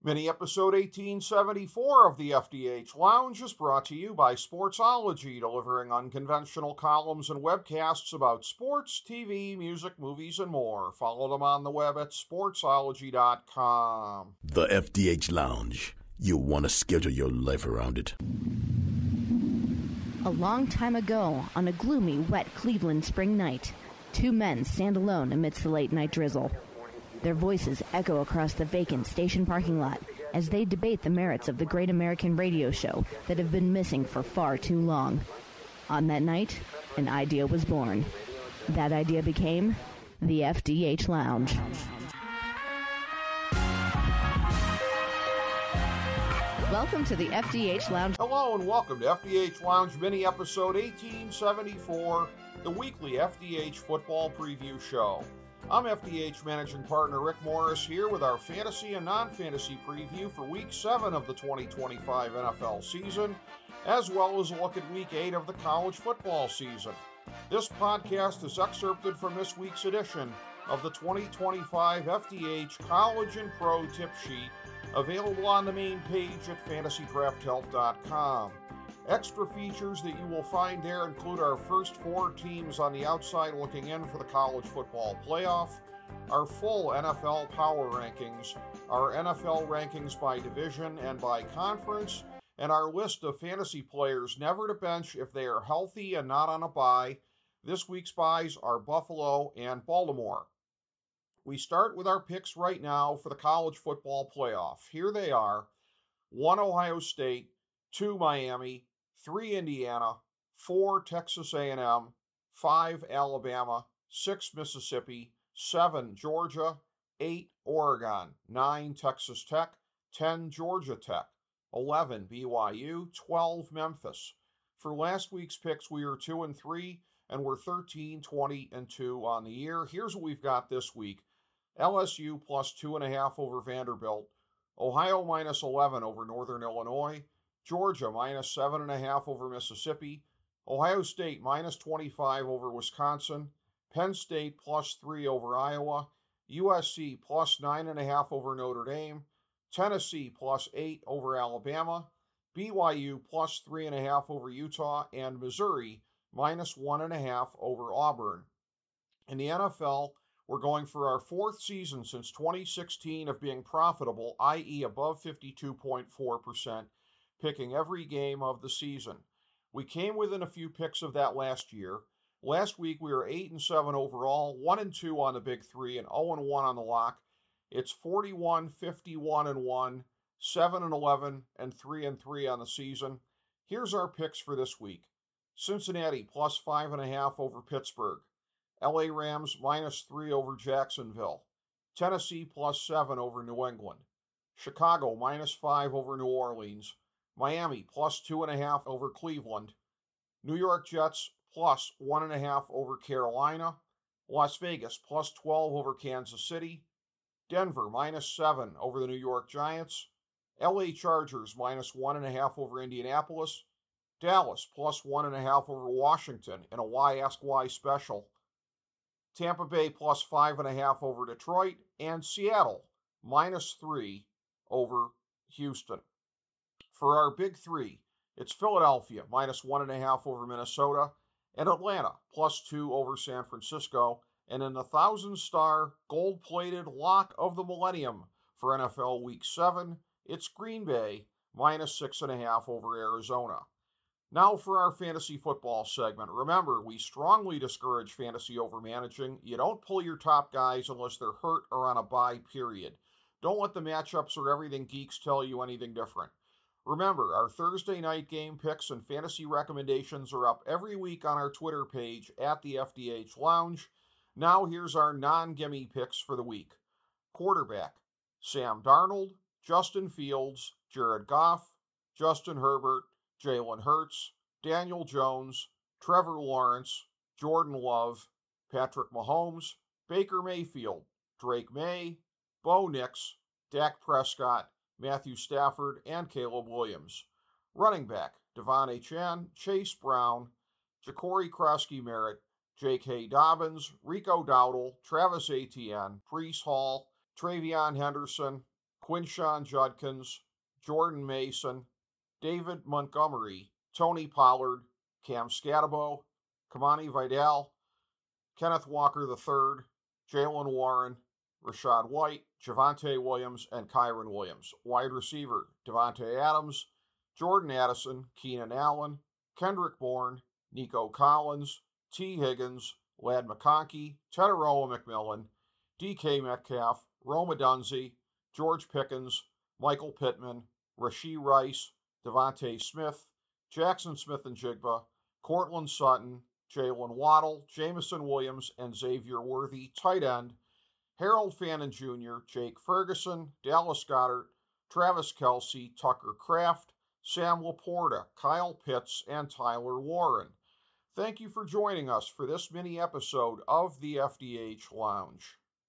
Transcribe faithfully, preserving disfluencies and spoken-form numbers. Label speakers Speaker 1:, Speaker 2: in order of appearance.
Speaker 1: Mini episode eighteen seventy-four of the F D H Lounge is brought to you by Sportsology, delivering unconventional columns and webcasts about sports, T V, music, movies, and more. Follow them on the web at sportsology dot com.
Speaker 2: The F D H Lounge. You'll want to schedule your life around it.
Speaker 3: A long time ago, on a gloomy, wet Cleveland spring night, two men stand alone amidst the late-night drizzle. Their voices echo across the vacant station parking lot as they debate the merits of the great American radio show that have been missing for far too long. On that night, an idea was born. That idea became the F D H Lounge. Welcome to the F D H Lounge.
Speaker 1: Hello and welcome to F D H Lounge mini episode eighteen seventy-four, the weekly F D H football preview show. I'm F D H Managing Partner Rick Morris here with our fantasy and non-fantasy preview for Week seven of the twenty twenty-five N F L season, as well as a look at Week eight of the college football season. This podcast is excerpted from this week's edition of the twenty twenty-five F D H College and Pro Tip Sheet, available on the main page at fantasy craft help dot com. Extra features that you will find there include our first four teams on the outside looking in for the college football playoff, our full N F L power rankings, our N F L rankings by division and by conference, and our list of fantasy players never to bench if they are healthy and not on a bye. This week's byes are Buffalo and Baltimore. We start with our picks right now for the college football playoff. Here they are: one Ohio State, two Miami, three Indiana, four Texas A and M, five Alabama, six Mississippi, seven Georgia, eight Oregon, nine Texas Tech, ten Georgia Tech, eleven B Y U, twelve Memphis. For last week's picks, we were two and three, and we're thirteen, twenty, and two on the year. Here's what we've got this week: L S U plus two and a half over Vanderbilt, Ohio minus eleven over Northern Illinois, Georgia minus seven and a half over Mississippi, Ohio State minus twenty-five over Wisconsin, Penn State plus three over Iowa, U S C plus nine and a half over Notre Dame, Tennessee plus eight over Alabama, B Y U plus three and a half over Utah, and Missouri minus one and a half over Auburn. In the N F L, we're going for our fourth season since twenty sixteen of being profitable, that is above fifty-two point four percent, picking every game of the season. We came within a few picks of that last year. Last week we were eight and seven overall, one and two on the Big Three, and oh and one on the lock. It's forty-one, fifty-one and one, seven and eleven, and three and three on the season. Here's our picks for this week: Cincinnati plus five and a half over Pittsburgh, L A Rams minus three over Jacksonville, Tennessee plus seven over New England, Chicago minus five over New Orleans, Miami plus two and a half over Cleveland, New York Jets plus one and a half over Carolina, Las Vegas plus twelve over Kansas City, Denver minus seven over the New York Giants, L A Chargers minus one and a half over Indianapolis, Dallas plus one and a half over Washington in a Why Ask Why special, Tampa Bay plus five and a half over Detroit, and Seattle minus three over Houston. For our Big Three, it's Philadelphia minus one and a half over Minnesota, and Atlanta plus two over San Francisco. And in the thousand-star, gold-plated lock of the millennium for N F L Week seven, it's Green Bay minus six and a half over Arizona. Now for our fantasy football segment. Remember, we strongly discourage fantasy overmanaging. You don't pull your top guys unless they're hurt or on a bye, period. Don't let the matchups or everything geeks tell you anything different. Remember, our Thursday night game picks and fantasy recommendations are up every week on our Twitter page at the F D H Lounge. Now here's our non-gimme picks for the week. Quarterback: Sam Darnold, Justin Fields, Jared Goff, Justin Herbert, Jalen Hurts, Daniel Jones, Trevor Lawrence, Jordan Love, Patrick Mahomes, Baker Mayfield, Drake May, Bo Nix, Dak Prescott, Matthew Stafford, and Caleb Williams. Running back: Devon Achane, Chase Brown, Ja'Cory Krosky-Merritt, J K. Dobbins, Rico Dowdle, Travis Etienne, Breece Hall, Travion Henderson, Quinshawn Judkins, Jordan Mason, David Montgomery, Tony Pollard, Cam Scatabo, Kamani Vidal, Kenneth Walker the third, Jalen Warren, Rashad White, Javonte Williams, and Kyron Williams. Wide receiver, Devontae Adams, Jordan Addison, Keenan Allen, Kendrick Bourne, Nico Collins, T. Higgins, Ladd McConkey, Teteroa McMillan, D K Metcalf, Rome Odunze, George Pickens, Michael Pittman, Rashee Rice, Devontae Smith, Jackson Smith and Jigba, Cortland Sutton, Jalen Waddle, Jameson Williams, and Xavier Worthy, tight end, Harold Fannin Junior, Jake Ferguson, Dallas Goedert, Travis Kelce, Tucker Kraft, Sam Laporta, Kyle Pitts, and Tyler Warren. Thank you for joining us for this mini episode of the F D H Lounge.